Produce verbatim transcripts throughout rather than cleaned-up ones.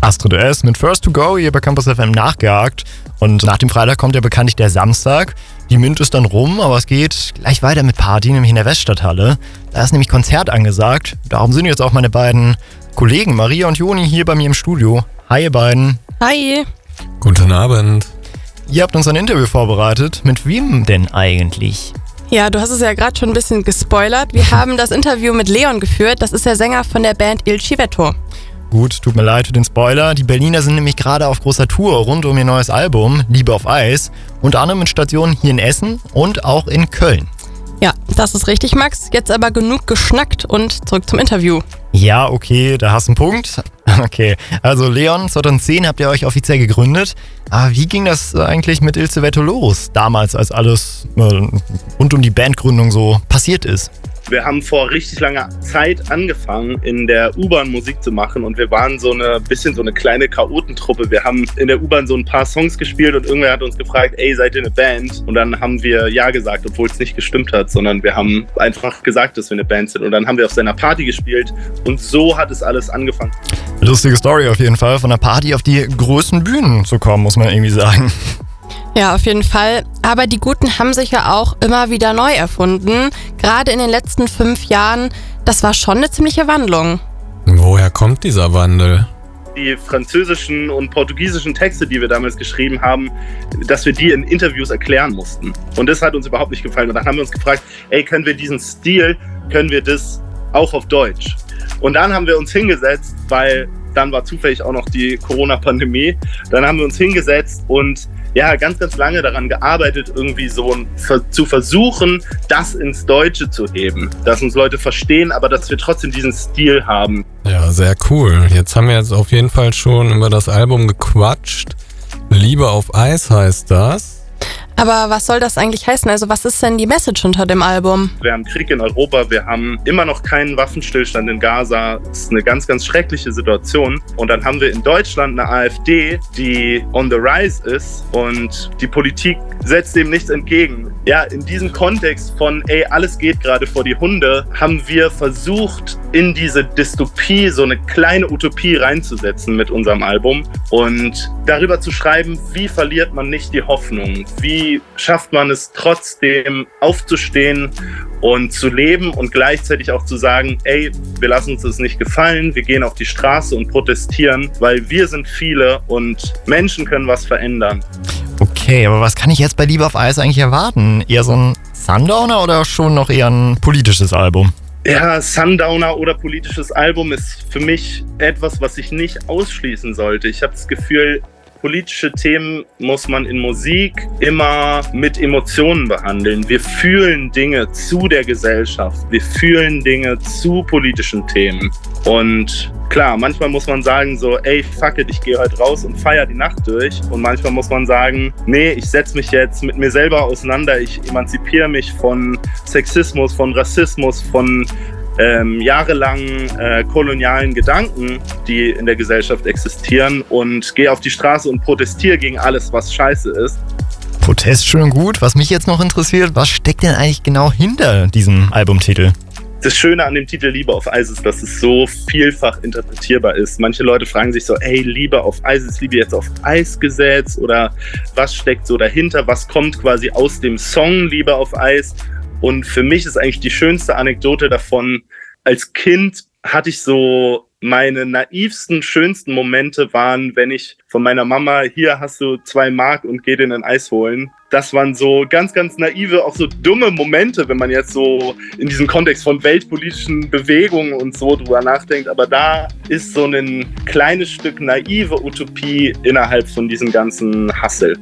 Astrid S. mit First to Go hier bei Campus F M nachgehakt. Und nach dem Freitag kommt ja bekanntlich der Samstag. Die Mint ist dann rum, aber es geht gleich weiter mit Party, nämlich in der Weststadthalle. Da ist nämlich Konzert angesagt. Darum sind jetzt auch meine beiden Kollegen Maria und Joni hier bei mir im Studio. Hi ihr beiden. Hi. Guten Abend. Ihr habt uns ein Interview vorbereitet. Mit wem denn eigentlich? Ja, du hast es ja gerade schon ein bisschen gespoilert. Wir haben das Interview mit Leon geführt. Das ist der Sänger von der Band Il Civetto. Gut, tut mir leid für den Spoiler. Die Berliner sind nämlich gerade auf großer Tour rund um ihr neues Album Liebe auf Eis. Unter anderem mit Stationen hier in Essen und auch in Köln. Ja, das ist richtig, Max. Jetzt aber genug geschnackt und zurück zum Interview. Ja, okay, da hast du einen Punkt. Okay, also Leon, zweitausendzehn habt ihr euch offiziell gegründet. Aber wie ging das eigentlich mit Il Civetto los, damals, als alles äh, rund um die Bandgründung so passiert ist? Wir haben vor richtig langer Zeit angefangen, in der U-Bahn Musik zu machen und wir waren so eine bisschen so eine kleine Chaotentruppe. Wir haben in der U-Bahn so ein paar Songs gespielt und irgendwer hat uns gefragt, ey, seid ihr eine Band? Und dann haben wir ja gesagt, obwohl es nicht gestimmt hat, sondern wir haben einfach gesagt, dass wir eine Band sind. Und dann haben wir auf seiner Party gespielt und so hat es alles angefangen. Lustige Story auf jeden Fall, von der Party auf die größten Bühnen zu kommen, muss man irgendwie sagen. Ja, auf jeden Fall. Aber die Guten haben sich ja auch immer wieder neu erfunden. Gerade in den letzten fünf Jahren, das war schon eine ziemliche Wandlung. Woher kommt dieser Wandel? Die französischen und portugiesischen Texte, die wir damals geschrieben haben, dass wir die in Interviews erklären mussten. Und das hat uns überhaupt nicht gefallen. Und dann haben wir uns gefragt, ey, können wir diesen Stil, können wir das auch auf Deutsch? Und dann haben wir uns hingesetzt, weil dann war zufällig auch noch die Corona-Pandemie. Dann haben wir uns hingesetzt und ja, ganz, ganz lange daran gearbeitet, irgendwie so ein, zu versuchen, das ins Deutsche zu heben. Dass uns Leute verstehen, aber dass wir trotzdem diesen Stil haben. Ja, sehr cool. Jetzt haben wir jetzt auf jeden Fall schon über das Album gequatscht. Liebe auf Eis heißt das. Aber was soll das eigentlich heißen? Also was ist denn die Message unter dem Album? Wir haben Krieg in Europa, wir haben immer noch keinen Waffenstillstand in Gaza. Das ist eine ganz, ganz schreckliche Situation. Und dann haben wir in Deutschland eine AfD, die on the rise ist und die Politik setzt dem nichts entgegen. Ja, in diesem Kontext von, ey, alles geht gerade vor die Hunde, haben wir versucht, in diese Dystopie so eine kleine Utopie reinzusetzen mit unserem Album und darüber zu schreiben, wie verliert man nicht die Hoffnung, wie schafft man es trotzdem aufzustehen und zu leben und gleichzeitig auch zu sagen, ey, wir lassen uns das nicht gefallen, wir gehen auf die Straße und protestieren, weil wir sind viele und Menschen können was verändern. Okay, aber was kann ich jetzt bei Liebe auf Eis eigentlich erwarten? Eher so ein Sundowner oder schon noch eher ein politisches Album? Ja, Sundowner oder politisches Album ist für mich etwas, was ich nicht ausschließen sollte. Ich habe das Gefühl, politische Themen muss man in Musik immer mit Emotionen behandeln. Wir fühlen Dinge zu der Gesellschaft. Wir fühlen Dinge zu politischen Themen. Und klar, manchmal muss man sagen so, ey, fuck it, ich gehe heute raus und feiere die Nacht durch. Und manchmal muss man sagen, nee, ich setze mich jetzt mit mir selber auseinander. Ich emanzipiere mich von Sexismus, von Rassismus, von Ähm, jahrelangen äh, kolonialen Gedanken, die in der Gesellschaft existieren und gehe auf die Straße und protestiere gegen alles, was scheiße ist. Protest schön gut. Was mich jetzt noch interessiert, was steckt denn eigentlich genau hinter diesem Albumtitel? Das Schöne an dem Titel Liebe auf Eis ist, dass es so vielfach interpretierbar ist. Manche Leute fragen sich so, ey, Liebe auf Eis, ist Liebe jetzt auf Eis gesetzt? Oder was steckt so dahinter? Was kommt quasi aus dem Song Liebe auf Eis? Und für mich ist eigentlich die schönste Anekdote davon, als Kind hatte ich so meine naivsten, schönsten Momente waren, wenn ich von meiner Mama, hier hast du zwei Mark und geh dir ein Eis holen. Das waren so ganz, ganz naive, auch so dumme Momente, wenn man jetzt so in diesem Kontext von weltpolitischen Bewegungen und so drüber nachdenkt. Aber da ist so ein kleines Stück naive Utopie innerhalb von diesem ganzen Hassel.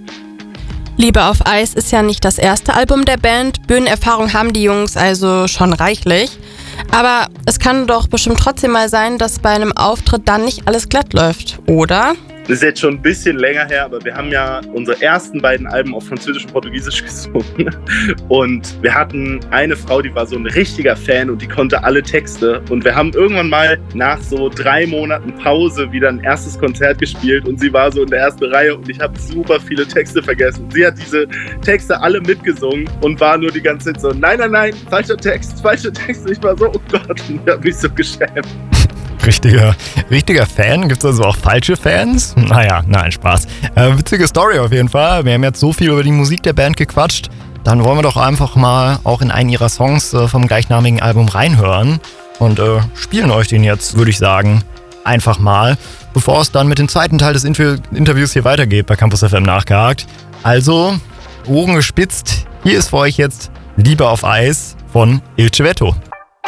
Liebe auf Eis ist ja nicht das erste Album der Band. Bühnenerfahrung haben die Jungs also schon reichlich. Aber es kann doch bestimmt trotzdem mal sein, dass bei einem Auftritt dann nicht alles glatt läuft, oder? Das ist jetzt schon ein bisschen länger her, aber wir haben ja unsere ersten beiden Alben auf Französisch und Portugiesisch gesungen. Und wir hatten eine Frau, die war so ein richtiger Fan und die konnte alle Texte. Und wir haben irgendwann mal nach so drei Monaten Pause wieder ein erstes Konzert gespielt und sie war so in der ersten Reihe und ich habe super viele Texte vergessen. Sie hat diese Texte alle mitgesungen und war nur die ganze Zeit so, nein, nein, nein, falscher Text, falscher Text. Und ich war so, oh Gott, und ich habe mich so geschämt. Richtiger, richtiger Fan? Gibt es also auch falsche Fans? Naja, nein, Spaß. Äh, witzige Story auf jeden Fall. Wir haben jetzt so viel über die Musik der Band gequatscht. Dann wollen wir doch einfach mal auch in einen ihrer Songs äh, vom gleichnamigen Album reinhören. Und äh, spielen euch den jetzt, würde ich sagen, einfach mal, bevor es dann mit dem zweiten Teil des Inter- Interviews hier weitergeht bei Campus F M nachgehakt. Also, Ohren gespitzt. Hier ist für euch jetzt Liebe auf Eis von Il Civetto.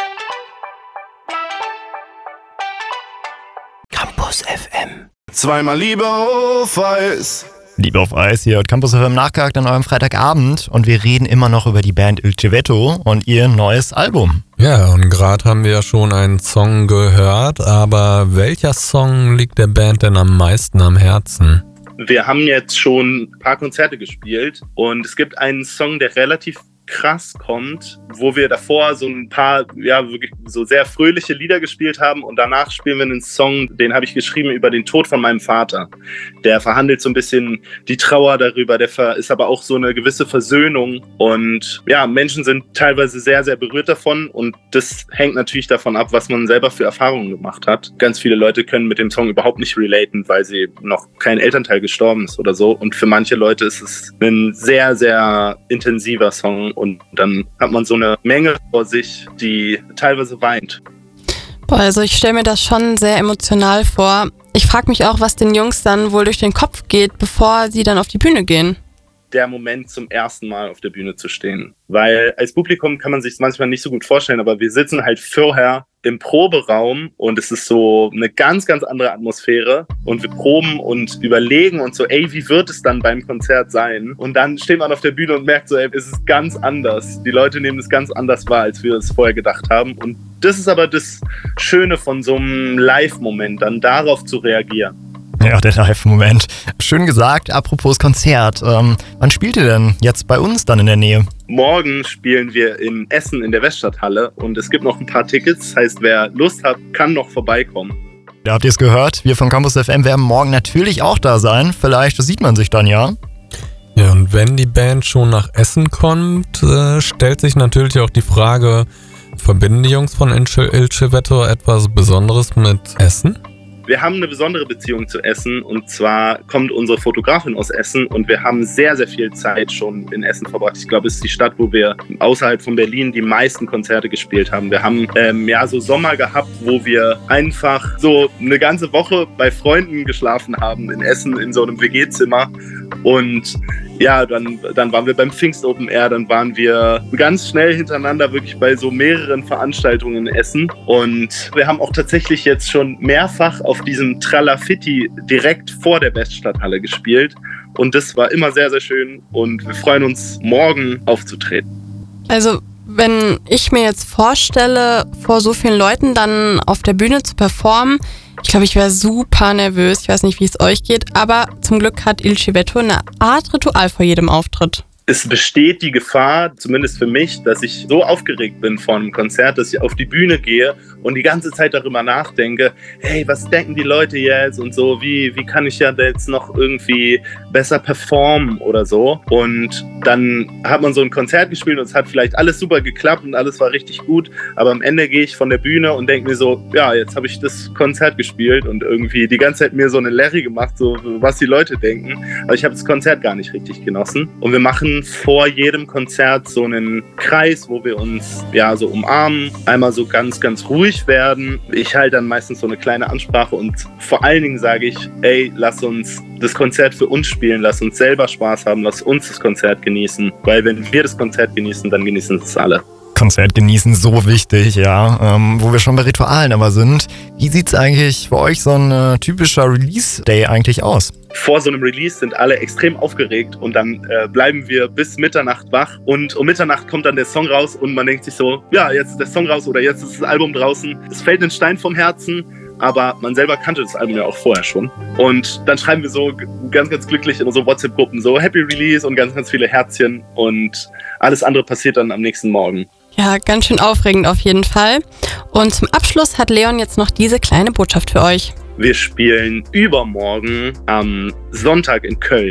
Campus F M. Zweimal Liebe auf Eis. Liebe auf Eis, hier hat Campus F M nachgehakt an eurem Freitagabend und wir reden immer noch über die Band Il Civetto und ihr neues Album. Ja, und gerade haben wir ja schon einen Song gehört, aber welcher Song liegt der Band denn am meisten am Herzen? Wir haben jetzt schon ein paar Konzerte gespielt und es gibt einen Song, der relativ krass kommt, wo wir davor so ein paar, ja, wirklich so sehr fröhliche Lieder gespielt haben und danach spielen wir einen Song, den habe ich geschrieben über den Tod von meinem Vater. Der verhandelt so ein bisschen die Trauer darüber, der ist aber auch so eine gewisse Versöhnung und ja, Menschen sind teilweise sehr, sehr berührt davon und das hängt natürlich davon ab, was man selber für Erfahrungen gemacht hat. Ganz viele Leute können mit dem Song überhaupt nicht relaten, weil sie noch kein Elternteil gestorben ist oder so und für manche Leute ist es ein sehr, sehr intensiver Song. Und dann hat man so eine Menge vor sich, die teilweise weint. Boah, also ich stelle mir das schon sehr emotional vor. Ich frage mich auch, was den Jungs dann wohl durch den Kopf geht, bevor sie dann auf die Bühne gehen. Der Moment, zum ersten Mal auf der Bühne zu stehen. Weil als Publikum kann man sich es manchmal nicht so gut vorstellen, aber wir sitzen halt vorher im Proberaum und es ist so eine ganz, ganz andere Atmosphäre und wir proben und überlegen und so, ey, wie wird es dann beim Konzert sein? Und dann steht man auf der Bühne und merkt so, ey, es ist ganz anders. Die Leute nehmen es ganz anders wahr, als wir es vorher gedacht haben. Und das ist aber das Schöne von so einem Live-Moment, dann darauf zu reagieren. Ja, der Live-Moment. Schön gesagt, apropos Konzert. Ähm, wann spielt ihr denn jetzt bei uns dann in der Nähe? Morgen spielen wir in Essen in der Weststadthalle und es gibt noch ein paar Tickets. Das heißt, wer Lust hat, kann noch vorbeikommen. Da habt ihr es gehört. Wir von Campus F M werden morgen natürlich auch da sein. Vielleicht sieht man sich dann ja. Ja, und wenn die Band schon nach Essen kommt, äh, stellt sich natürlich auch die Frage, verbinden die Jungs von Il Civetto etwas Besonderes mit Essen? Wir haben eine besondere Beziehung zu Essen und zwar kommt unsere Fotografin aus Essen und wir haben sehr, sehr viel Zeit schon in Essen verbracht. Ich glaube, es ist die Stadt, wo wir außerhalb von Berlin die meisten Konzerte gespielt haben. Wir haben ähm, ja so Sommer gehabt, wo wir einfach so eine ganze Woche bei Freunden geschlafen haben in Essen in so einem W G-Zimmer und ja, dann, dann waren wir beim Pfingst Open Air, dann waren wir ganz schnell hintereinander wirklich bei so mehreren Veranstaltungen in Essen. Und wir haben auch tatsächlich jetzt schon mehrfach auf diesem Tralafitti direkt vor der Weststadthalle gespielt. Und das war immer sehr, sehr schön und wir freuen uns, morgen aufzutreten. Also, wenn ich mir jetzt vorstelle, vor so vielen Leuten dann auf der Bühne zu performen, ich glaube, ich wäre super nervös. Ich weiß nicht, wie es euch geht, aber zum Glück hat Il Civetto eine Art Ritual vor jedem Auftritt. Es besteht die Gefahr, zumindest für mich, dass ich so aufgeregt bin vor einem Konzert, dass ich auf die Bühne gehe und die ganze Zeit darüber nachdenke, hey, was denken die Leute jetzt und so, wie, wie kann ich ja jetzt noch irgendwie besser performen oder so. Und dann hat man so ein Konzert gespielt und es hat vielleicht alles super geklappt und alles war richtig gut, aber am Ende gehe ich von der Bühne und denke mir so, ja, jetzt habe ich das Konzert gespielt und irgendwie die ganze Zeit mir so eine Larry gemacht, so was die Leute denken, aber ich habe das Konzert gar nicht richtig genossen. Und wir machen vor jedem Konzert so einen Kreis, wo wir uns ja so umarmen, einmal so ganz, ganz ruhig werden. Ich halte dann meistens so eine kleine Ansprache und vor allen Dingen sage ich, ey, lass uns das Konzert für uns spielen, lass uns selber Spaß haben, lass uns das Konzert genießen, weil wenn wir das Konzert genießen, dann genießen es alle. Konzert genießen, so wichtig, ja. Ähm, wo wir schon bei Ritualen aber sind. Wie sieht's eigentlich für euch so ein äh, typischer Release-Day eigentlich aus? Vor so einem Release sind alle extrem aufgeregt und dann äh, bleiben wir bis Mitternacht wach und um Mitternacht kommt dann der Song raus und man denkt sich so, ja, jetzt ist der Song raus oder jetzt ist das Album draußen. Es fällt ein Stein vom Herzen, aber man selber kannte das Album ja auch vorher schon. Und dann schreiben wir so ganz, ganz glücklich in so WhatsApp-Gruppen so Happy Release und ganz, ganz viele Herzchen und alles andere passiert dann am nächsten Morgen. Ja, ganz schön aufregend auf jeden Fall. Und zum Abschluss hat Leon jetzt noch diese kleine Botschaft für euch. Wir spielen übermorgen am Sonntag in Köln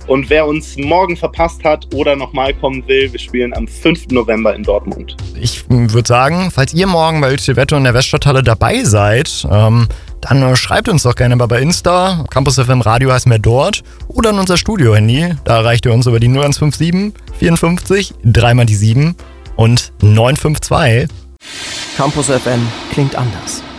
Und wer uns morgen verpasst hat oder nochmal kommen will, wir spielen am fünften November in Dortmund. Ich würde sagen, falls ihr morgen bei Ilse Wetto in der Weststadthalle dabei seid, ähm, dann äh, schreibt uns doch gerne mal bei Insta. Campus F M Radio heißt mir dort. Oder in unser Studio-Handy. Da erreicht ihr uns über die null eins fünf sieben vierundfünfzig, dreimal die sieben und neun fünf zwei. Campus F M klingt anders.